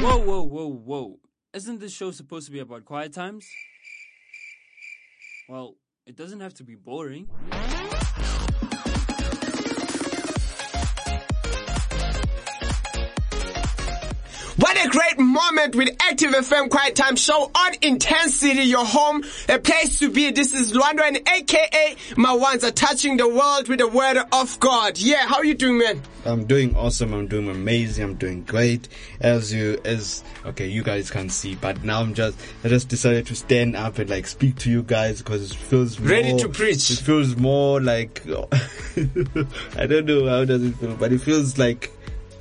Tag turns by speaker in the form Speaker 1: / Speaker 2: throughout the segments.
Speaker 1: Whoa. Isn't this show supposed to be about quiet times? Well, it doesn't have to be boring.
Speaker 2: What a great moment with Active FM Quiet Time Show on Intensity, your home, a place to be. This is Luando and aka Mawanza, touching the world with the word of God. Yeah, how are you doing, man?
Speaker 3: I'm doing awesome. I'm doing amazing. I'm doing great. Okay, you guys can't see, but now I just decided to stand up and like speak to you guys because it feels
Speaker 2: ready to preach.
Speaker 3: It feels more like I don't know how does it feel, but it feels great.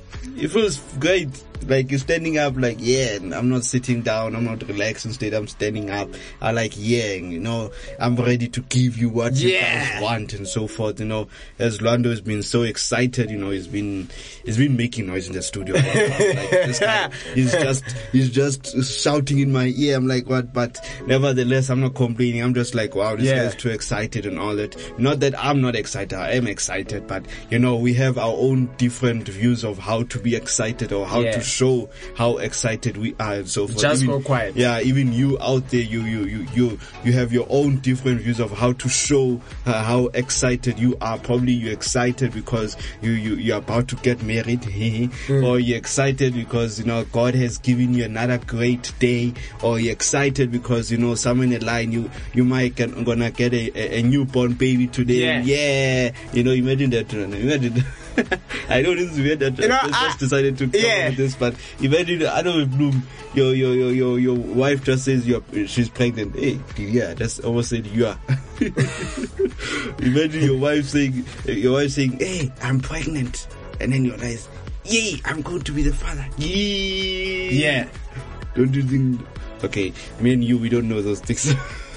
Speaker 3: Like you're standing up, like, yeah, I'm not sitting down, I'm not relaxed instead, I'm standing up. I like, yeah, I'm ready to give you what you guys want and so forth, as Luando has been so excited, he's been making noise in the studio. Like, this guy, he's just shouting in my ear. I'm like, what? But nevertheless, I'm not complaining. I'm just like, wow, this guy is too excited and all that. Not that I'm not excited, I am excited, but we have our own different views of how to be excited or how to show how excited we are and so forth.
Speaker 2: Just go quiet.
Speaker 3: Yeah, even you out there, you have your own different views of how to show how excited you are. Probably you're excited because you're about to get married, or you're excited because God has given you another great day, or you're excited because somewhere in the line you might gonna get a newborn baby today. Yeah. Imagine that. Imagine. I know this is weird that I just decided to come with this, but imagine out of the blue, your wife just says she's pregnant. Hey, yeah, that's almost said you are. Imagine your wife saying, hey, I'm pregnant, and then you realize, yay, I'm going to be the father. Yay. Yeah. Don't you think? Okay, me and you, we don't know those things.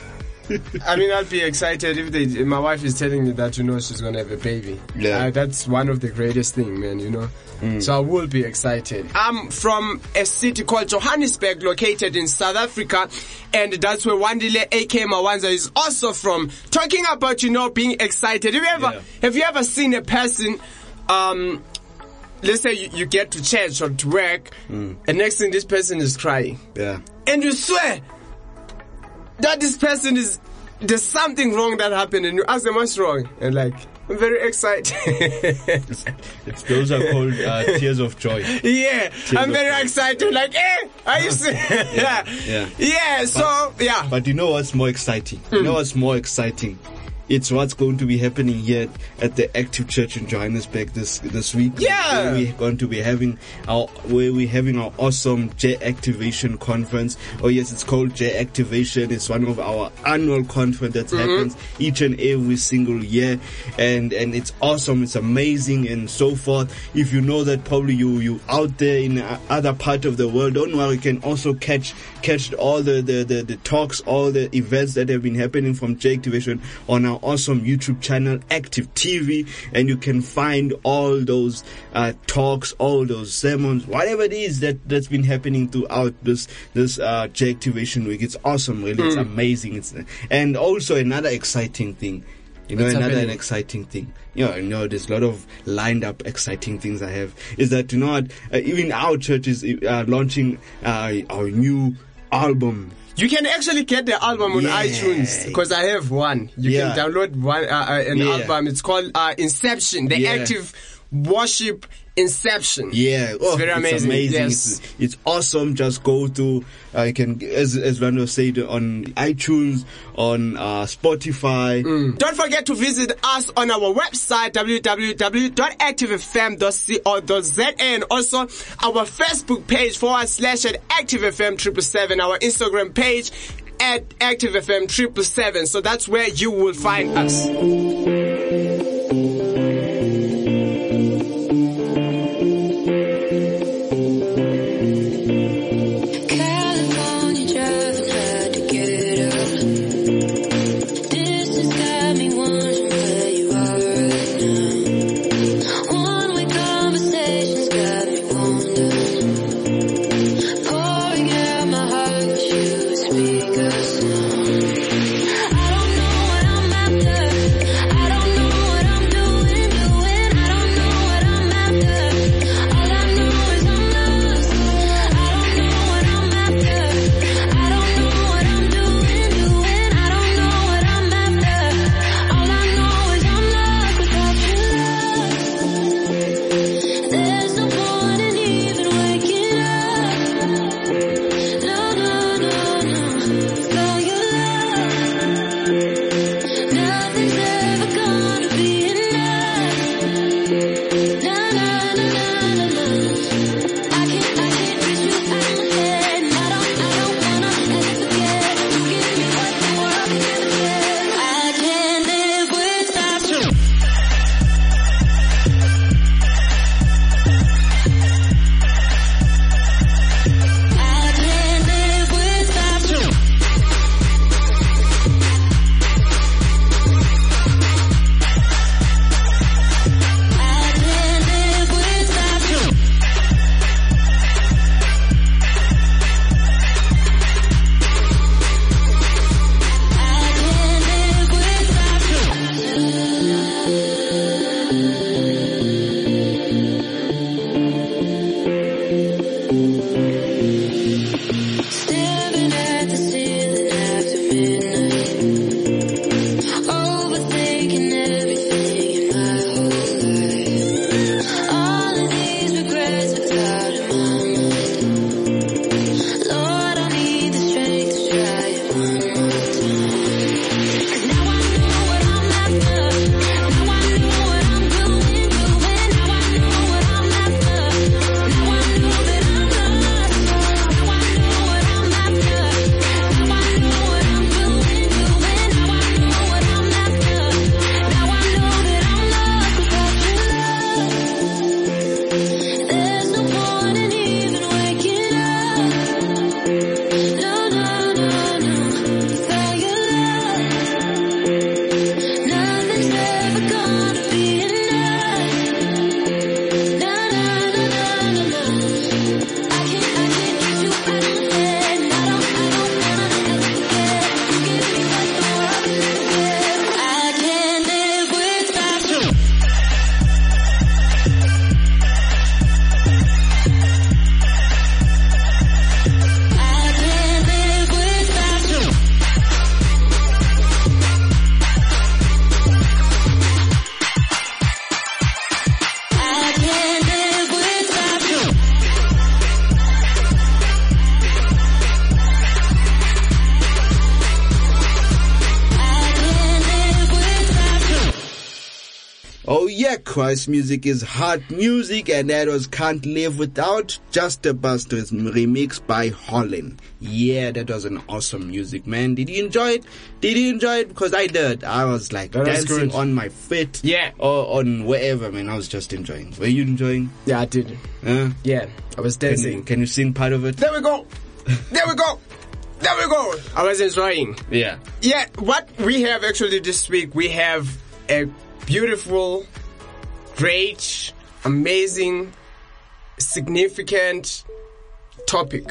Speaker 2: I mean, I'll be excited if my wife is telling me that, she's going to have a baby. Yeah. That's one of the greatest things, man, So I will be excited. I'm from a city called Johannesburg, located in South Africa, and that's where Wandile aka Mawanza is also from. Talking about, being excited. Have you ever seen a person, let's say you get to church or to work, and next thing this person is crying. Yeah. And you swear that this person there's something wrong that happened, and you ask them what's wrong, and like, I'm very excited.
Speaker 3: Those are called tears of joy.
Speaker 2: Yeah, I'm very excited. Like, are you seeing? Yeah.
Speaker 3: But you know what's more exciting? It's what's going to be happening here at the Active Church in Johannesburg this week.
Speaker 2: Yeah,
Speaker 3: where we're going to be having our awesome J Activation conference. Oh yes, it's called J Activation. It's one of our annual conference that happens each and every single year, and it's awesome. It's amazing and so forth. If you know that probably you out there in other part of the world, don't worry. You can also catch all the talks, all the events that have been happening from J Activation on our awesome YouTube channel, Active TV, and you can find all those talks, all those sermons, whatever it is that's been happening throughout this J Activation week. It's awesome, really. It's amazing. And also another exciting thing. There's a lot of lined up exciting things I have. Is that even our church is launching our new album.
Speaker 2: You can actually get the album on iTunes, because I have one. You can download one an album. It's called Inception, the Active Worship Inception.
Speaker 3: Yeah,
Speaker 2: it's very amazing.
Speaker 3: Yes. It's awesome. Just go to you can, as Luando said, on iTunes, on Spotify.
Speaker 2: Don't forget to visit us on our website www.activefm.co.za, and also our Facebook page /ActiveFM777, our Instagram page @ActiveFM777. So that's where you will find us.
Speaker 4: I don't know what I'm after. I don't gonna be enough. No, no, no, no, no, no. I can't get you out of my head. I don't wanna ever forget. You give me like the world is again. I can't live without you. I can't live without you. I can't live without you. I can't live without you.
Speaker 3: Oh yeah, Christ music is hot music, and that was Can't Live Without, Just a Busters remix by Holland. Yeah, that was an awesome music, man. Did you enjoy it? Did you enjoy it? Because I did. I was like
Speaker 2: That was
Speaker 3: dancing
Speaker 2: good.
Speaker 3: on my feet.
Speaker 2: Yeah.
Speaker 3: Or on wherever, man. I was just enjoying. Were you enjoying?
Speaker 2: Yeah, I did.
Speaker 3: Huh?
Speaker 2: Yeah, I was dancing.
Speaker 3: Can you sing part of it?
Speaker 2: There we go. There we go. There we go. I was enjoying.
Speaker 3: Yeah.
Speaker 2: Yeah, what we have actually this week, we have a beautiful, great, amazing, significant topic.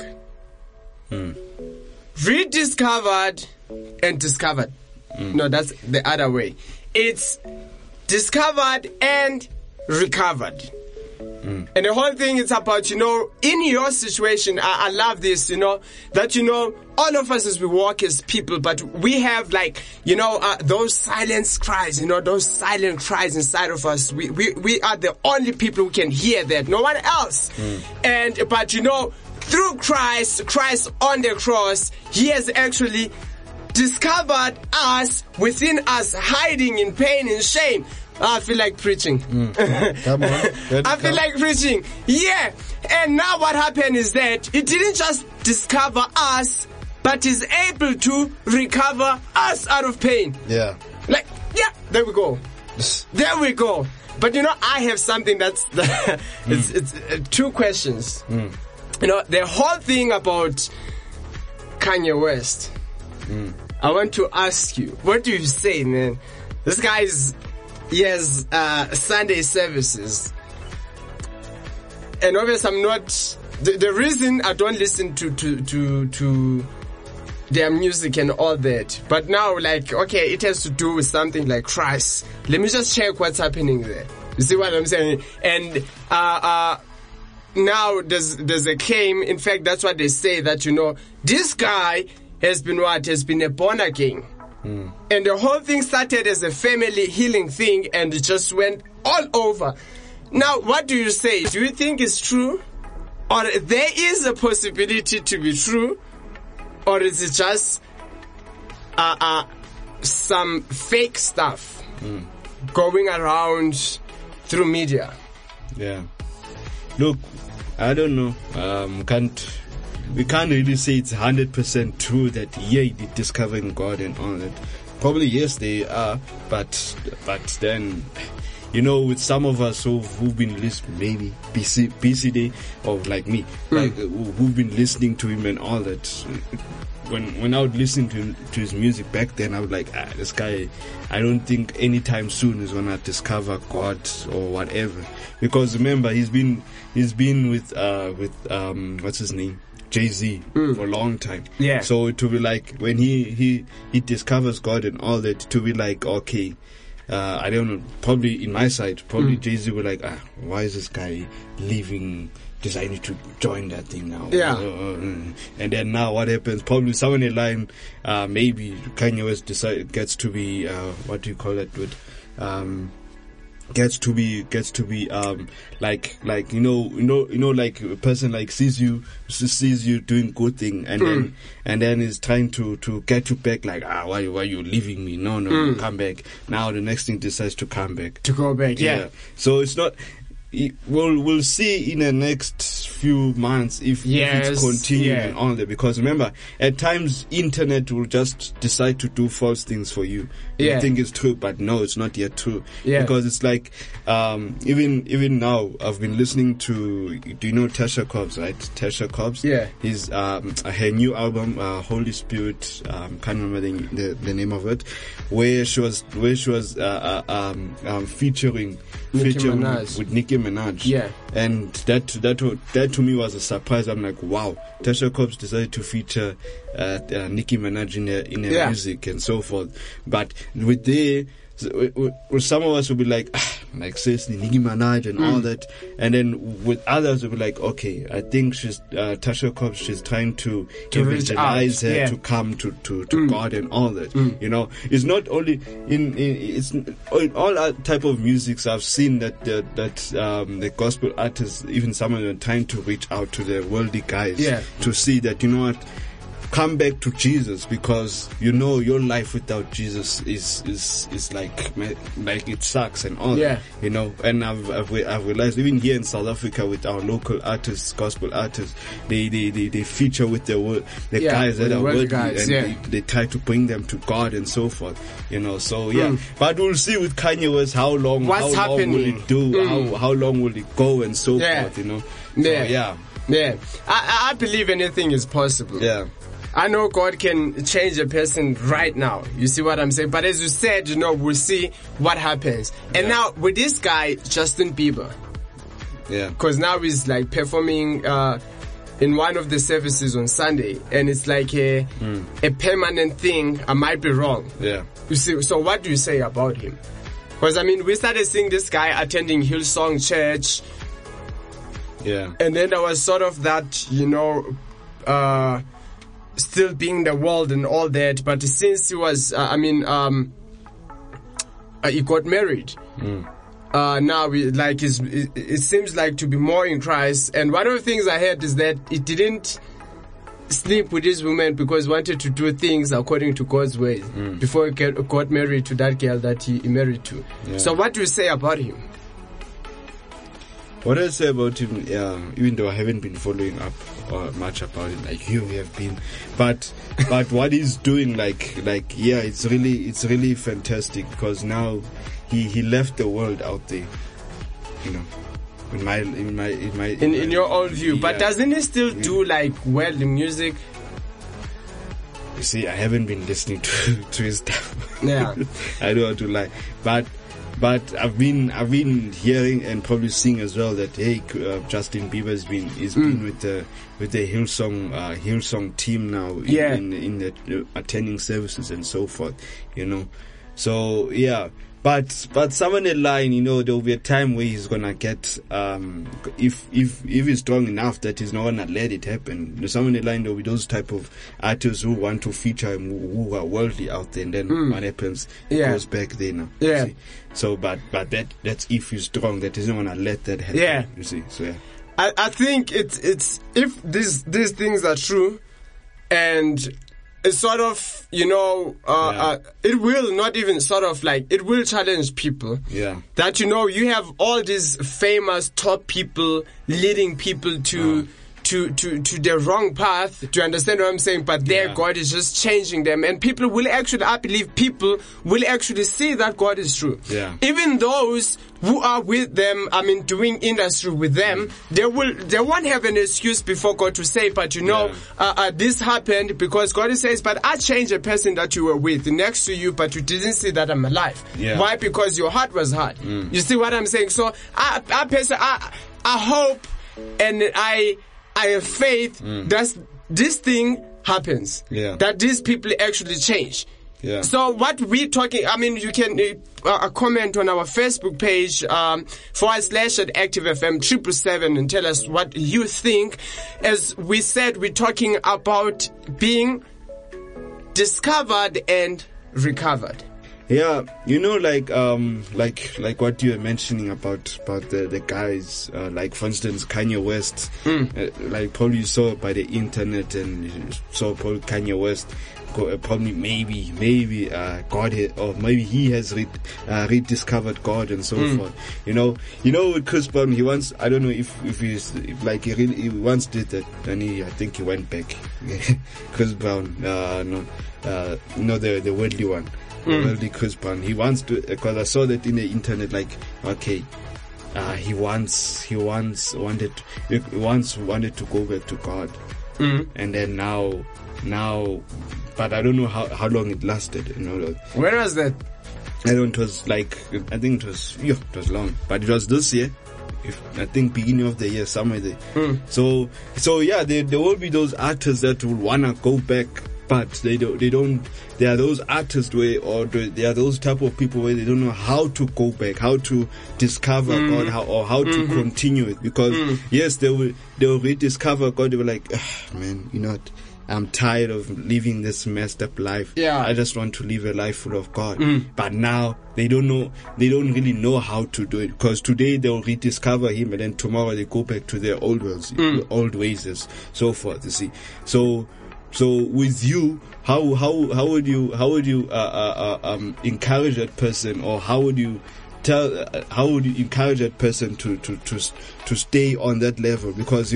Speaker 2: Rediscovered and discovered. No, that's the other way. It's discovered and recovered. And the whole thing is about, in your situation, I love this, that, all of us as we walk as people, but we have those silent cries, those silent cries inside of us. We are the only people who can hear that, no one else. But through Christ on the cross, He has actually discovered us within us, hiding in pain and shame. I feel like preaching.
Speaker 3: Come on.
Speaker 2: I feel like preaching. Yeah. And now what happened is that it didn't just discover us, but is able to recover us out of pain.
Speaker 3: Yeah.
Speaker 2: There we go. There we go. But I have something that's it's two questions. The whole thing about Kanye West. I want to ask you, what do you say, man? This guy he has Sunday services. And obviously I'm not the reason I don't listen to their music and all that. But now okay, it has to do with something like Christ. Let me just check what's happening there. You see what I'm saying? And now there's a claim, in fact that's what they say, that this guy has been a born again. And the whole thing started as a family healing thing, and it just went all over. Now, what do you say? Do you think it's true? Or there is a possibility to be true? Or is it just some fake stuff going around through media?
Speaker 3: Yeah. Look, I don't know. We can't really say it's 100% true that he did discovering God and all that. Probably yes, they are, but then, with some of us who've been listening, maybe BCD, or like me, who've been listening to him and all that. When I would listen to his music back then, I was like, this guy, I don't think anytime soon is gonna discover God or whatever. Because remember, he's been with what's his name? Jay-Z for a long time.
Speaker 2: Yeah.
Speaker 3: So it will be like when he discovers God and all that, to be like, okay, I don't know, probably in my side, Jay-Z will like, why is this guy leaving? Just I need to join that thing now.
Speaker 2: Yeah.
Speaker 3: And then now what happens? Probably somewhere in the line, maybe Kanye West gets to be what do you call it? Gets to be like like a person like sees you doing good thing, and then is trying to get you back, like why you leaving me? No, come back. Now the next thing decides to come back,
Speaker 2: to go back. Yeah.
Speaker 3: So it's not. We'll see in the next few months if it's continuing and all that. Because remember, at times internet will just decide to do false things for you. You think it's true, but no, it's not yet true. Because it's like even now I've been listening to, do you know Tasha Cobbs, right? Tasha Cobbs. His her new album, Holy Spirit, can't remember the name of it, where she was featuring with Nicki Minaj. And that to me was a surprise. I'm like, wow, Tasha Cobbs decided to feature Nicki Minaj in her music and so forth. But with some of us will be like seriously, Nicki Minaj and all that, and then with others will be like, okay, I think she's Tasha Cobbs, she's trying to evangelize her to come to God and all that. You know, it's not only it's in all type of musics. I've seen that the gospel artists, even some of them, are trying to reach out to the worldly guys to see that, you know what, come back to Jesus, because you know your life without Jesus is like it sucks and all that, you know. And I've realized even here in South Africa with our local artists, gospel artists, they feature with the guys that are worthy, and they try to bring them to God and so forth, you know. So but we'll see with Kanye West how long will it do, how long will it go and so forth, you know. So,
Speaker 2: I believe anything is possible. I know God can change a person right now. You see what I'm saying? But as you said, you know, we'll see what happens. And now with this guy, Justin Bieber. Because now he's like performing in one of the services on Sunday, and it's like a permanent thing. I might be wrong. You see, so what do you say about him? Because I mean, we started seeing this guy attending Hillsong Church. And then there was sort of that, you know, still being the world and all that, but since he was, he got married. Now it seems like to be more in Christ. And one of the things I heard is that he didn't sleep with this woman because he wanted to do things according to God's ways before he got married to that girl that he married to. So what do you say about him?
Speaker 3: What I say about him, even though I haven't been following up much about it like you have been, but what he's doing, it's really fantastic, because now he left the world out there, you know. In
Speaker 2: your own view, but doesn't he still do worldly music?
Speaker 3: You see, I haven't been listening to his stuff. I don't want to lie, but I've been hearing and probably seeing as well that Justin Bieber's been with the Hillsong team now in the attending services and so forth, you know. So but somewhere in the line, you know, there will be a time where he's gonna get if he's strong enough that he's not gonna let it happen. Somewhere in the line there will be those type of artists who want to feature him, who are worldly out there, and then what happens? It goes back there now. See? So but that's if he's strong, that he's not gonna let that happen. You see. So
Speaker 2: I think it's if these things are true, and it's sort of, you know, it will not even sort of it will challenge people. That, you know, you have all these famous top people leading people to the wrong path. Do you understand what I'm saying? But their God is just changing them, and people will actually, I believe, people will actually see that God is true. Even those who are with them, I mean, doing industry with them, they won't have an excuse before God to say, but you know, this happened because God says, but I changed a person that you were with next to you, but you didn't see that I'm alive. Why? Because your heart was hard. You see what I'm saying? So I hope and I have faith that this thing happens. That these people actually change. So what we talking, I mean, you can comment on our Facebook page /@ActiveFM777 and tell us what you think. As we said, we're talking about being discovered and recovered.
Speaker 3: Yeah, like what you were mentioning about the guys, like for instance Kanye West, like probably you saw by the internet and you saw probably Kanye West, probably maybe God or maybe he has rediscovered God and so forth. You know with Chris Brown, he once, I don't know if he once did that, and I think he went back. Chris Brown, the worldly one. Worldly Chris Brown. He wants to, because I saw that in the internet, like, okay, he once wanted to go back to God, and then now, but I don't know how long it lasted.
Speaker 2: When was that?
Speaker 3: I don't. It was like, I think it was long, but it was this year. I think beginning of the year, somewhere there. So yeah, there will be those artists that will wanna go back. But they don't. There are those artists there are those type of people where they don't know how to go back, how to discover God, how to continue it. Because yes, they will rediscover God. They were like, man, what? I'm tired of living this messed up life.
Speaker 2: Yeah.
Speaker 3: I just want to live a life full of God. But now they don't really know how to do it, because today they'll rediscover Him and then tomorrow they go back to their old ways and so forth. You see, So with you, how would you encourage that person, or how would you encourage that person to stay on that level? Because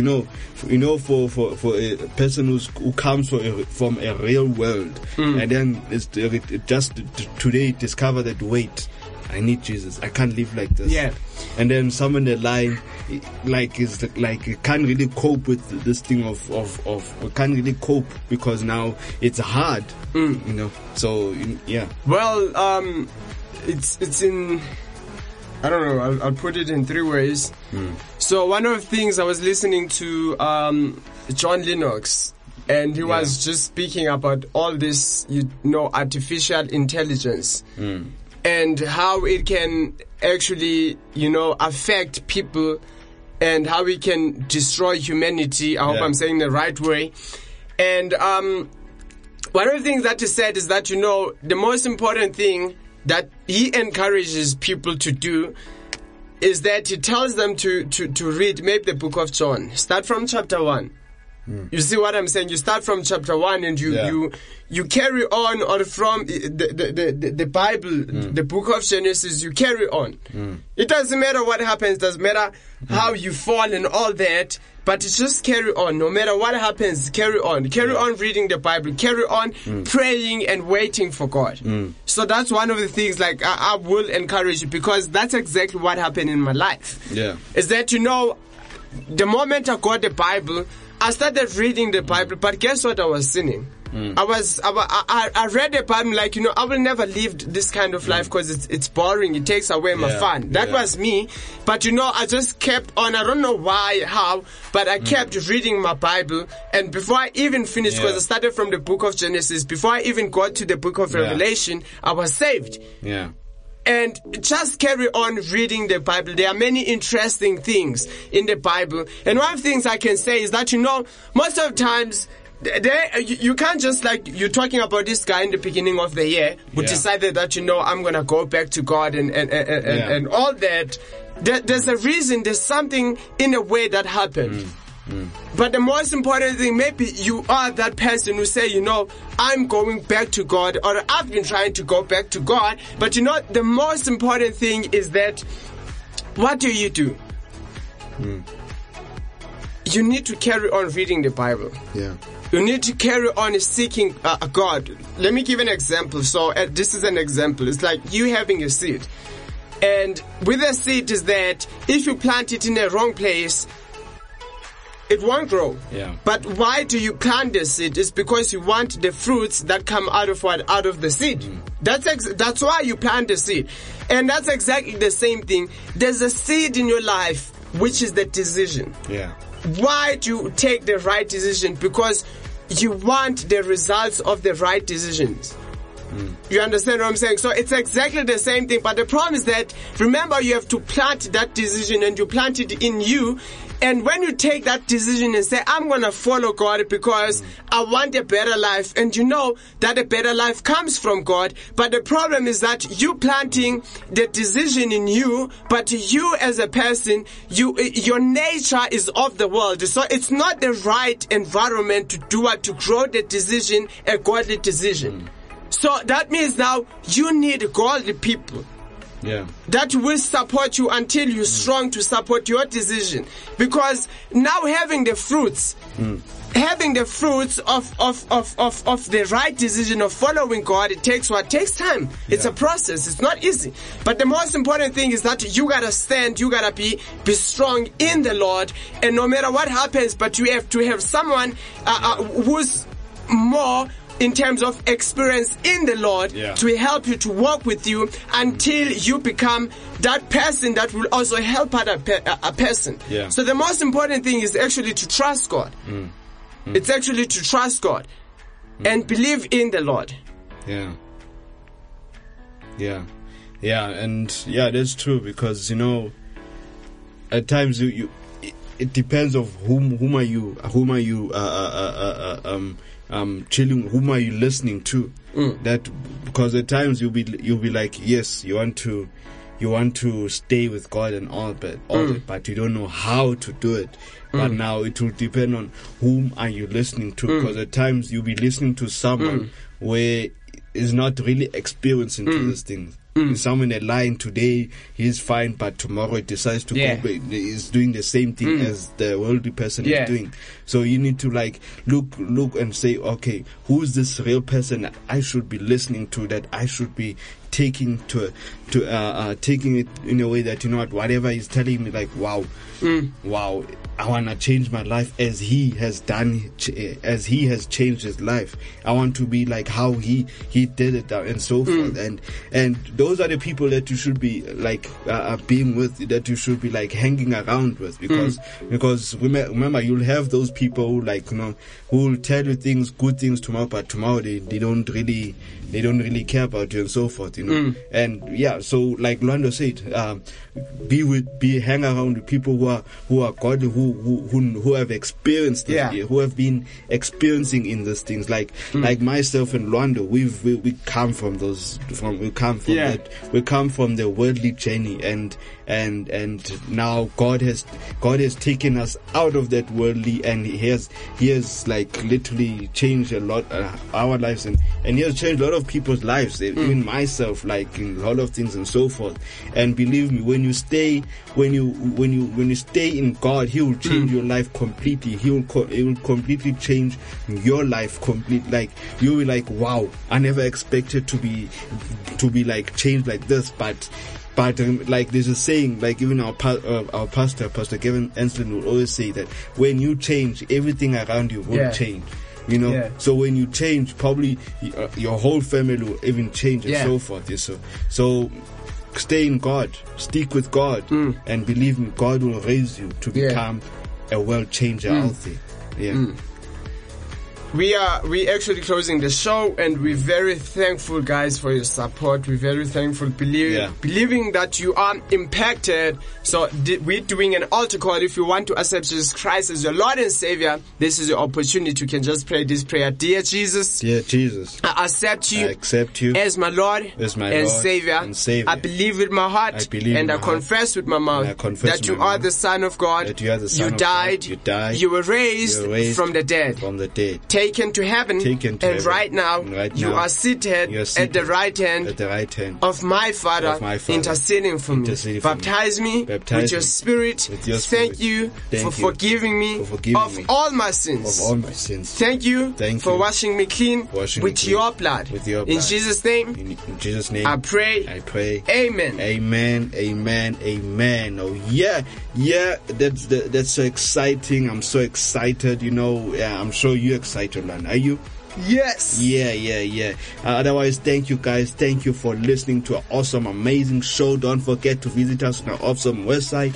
Speaker 3: for a person who comes from a real world, and then it just today discover that, wait, I need Jesus, I can't live like this.
Speaker 2: Yeah.
Speaker 3: And then someone in the line, can't really cope with this thing can't really cope because now it's hard, So yeah.
Speaker 2: Well, it's in, I don't know. I'll put it in 3 ways. So one of the things, I was listening to John Lennox, and he was just speaking about all this, artificial intelligence. And how it can actually, affect people, and how it can destroy humanity. I hope I'm saying the right way. And one of the things that he said is that, the most important thing that he encourages people to do is that he tells them to read maybe the book of John. Start from chapter 1. You see what I'm saying? You start from chapter 1 and you carry on, or from the Bible, the book of Genesis, you carry on. It doesn't matter what happens, doesn't matter how you fall and all that, but it's just carry on. No matter what happens, carry on. Carry on reading the Bible. Carry on praying and waiting for God. So that's one of the things, like, I will encourage you, because that's exactly what happened in my life.
Speaker 3: Yeah.
Speaker 2: Is that, the moment I got the Bible, I started reading the Bible, but guess what I was sinning? I read the Bible like, I will never live this kind of life because it's boring. It takes away my fun. That was me. But I just kept on. I don't know why, how, but I kept reading my Bible. And before I even finished, because I started from the book of Genesis, before I even got to the book of Revelation, I was saved.
Speaker 3: Yeah.
Speaker 2: And just carry on reading the Bible. There are many interesting things in the Bible. And one of the things I can say is that, most of the times, you can't just, like, you're talking about this guy in the beginning of the year who decided that, I'm going to go back to God and all that. There's a reason, there's something in a way that happened. But the most important thing, maybe you are that person who say, I'm going back to God, or I've been trying to go back to God. But the most important thing is that, what do? You need to carry on reading the Bible.
Speaker 3: Yeah.
Speaker 2: You need to carry on seeking God. Let me give an example. So this is an example. It's like you having a seed. And with a seed is that if you plant it in the wrong place, it won't grow.
Speaker 3: Yeah.
Speaker 2: But why do you plant the seed? It's because you want the fruits that come out of what? Out of the seed. That's why you plant the seed. And that's exactly the same thing. There's a seed in your life, which is the decision.
Speaker 3: Yeah.
Speaker 2: Why do you take the right decision? Because you want the results of the right decisions. You understand what I'm saying? So it's exactly the same thing, but the problem is that, remember, you have to plant that decision, and you plant it in you. And when you take that decision and say, I'm going to follow God because I want a better life, and you know that a better life comes from God, but the problem is that you planting the decision in you, but you as a person, your nature is of the world. So it's not the right environment to do what, to grow the decision, a godly decision. So that means now you need godly people.
Speaker 3: Yeah.
Speaker 2: That will support you until you're strong to support your decision. Because now having the fruits of the right decision of following God, it takes time. It's a process. It's not easy. But the most important thing is that you gotta stand, you gotta be strong in the Lord, and no matter what happens, but you have to have someone who's more in terms of experience in the Lord to help you, to walk with you until you become that person that will also help a person.
Speaker 3: Yeah.
Speaker 2: So the most important thing is actually to trust God. It's actually to trust God and believe in the Lord.
Speaker 3: Yeah. And that's true, because at times it depends of whom are you chilling, whom are you listening to? That, because at times you'll be like, yes, you want to stay with God and all that, but you don't know how to do it. But now it will depend on whom are you listening to, because at times you'll be listening to someone where is not really experiencing to these things. Someone that lying today, he's fine, but tomorrow it decides to go, is doing the same thing as the worldly person is doing. So you need to look and say, okay, who's this real person that I should be listening to, that I should be taking taking it in a way that, whatever he's telling me, wow, I want to change my life as he has done, as he has changed his life. I want to be like how he did it, and so forth. And those are the people that you should be being with, that you should be hanging around with, because remember, you'll have those people who will tell you good things tomorrow, but tomorrow they don't really care about you, and so forth, And so like Lwando said, hang around with people who are godly, who have experienced this, who have been experiencing in these things, like myself and Lwando. We come from the worldly journey, and now God has taken us out of that worldly, and he has literally changed a lot our lives, and he has changed a lot of people's lives, even myself, in a lot of things and so forth. And believe me, when you stay in God, He will change your life completely. He will completely change your life completely. You'll be like, wow, I never expected to be changed like this, but there's a saying, even our pastor, Pastor Kevin Enslin, will always say that when you change, everything around you will change. So when you change, probably your whole family will even change, and so forth. So stay in God, stick with God, and believe me, God will raise you to become a world changer out there.
Speaker 2: We actually closing the show, and we're very thankful, guys, for your support. We're very thankful, believing that you are impacted. So we're doing an altar call. If you want to accept Jesus Christ as your Lord and Savior, this is your opportunity. You can just pray this prayer. Dear Jesus, I accept you as my Lord and Savior. I believe with my heart, and I confess with my mouth that you are the Son of God. You died. You were raised from the dead. Taken to heaven, and right now you are seated at the right hand of my Father, interceding for me. Baptize me with your Spirit. Thank you for forgiving me of all my sins. Thank you for washing me clean with your blood. In Jesus' name, I pray. Amen.
Speaker 3: Oh yeah, that's so exciting. I'm so excited. I'm sure you're excited, man. Are you?
Speaker 2: Yes.
Speaker 3: Yeah. Otherwise, thank you guys. Thank you for listening to an awesome, amazing show. Don't forget to visit us on our awesome website,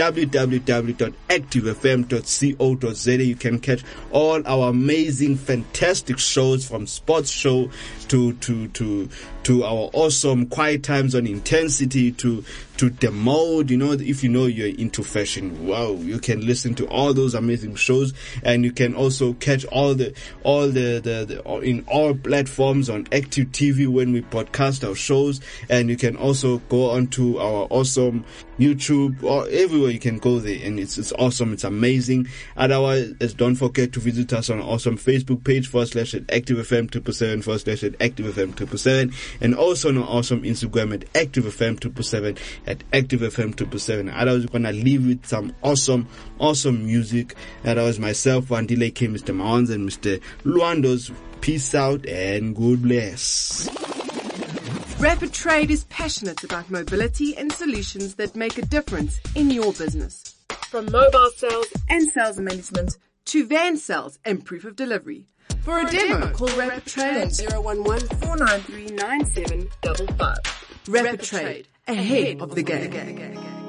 Speaker 3: www.activefm.co.za. You can catch all our amazing, fantastic shows, from sports show to our awesome Quiet Times on Intensity to The Mode. You know, if you know you're into fashion, wow, you can listen to all those amazing shows, and you can also catch all the in all platforms on Active TV when we podcast our shows. And you can also go onto our awesome YouTube, or everywhere you can go there, and it's awesome, it's amazing. Otherwise, don't forget to visit us on our awesome Facebook page /ActiveFM247 /ActiveFM247, and also on our awesome Instagram at ActiveFM247 at ActiveFM247. Otherwise, we're gonna leave with some awesome music. That was myself, Wandile K, Mr. Mawans, and Mr. Luandos. Peace out and God bless.
Speaker 5: Rapid Trade is passionate about mobility and solutions that make a difference in your business. From mobile sales and sales management to van sales and proof of delivery. For a demo, call Rapid Trade on 011-493-9755. Rapid Trade, ahead of the game.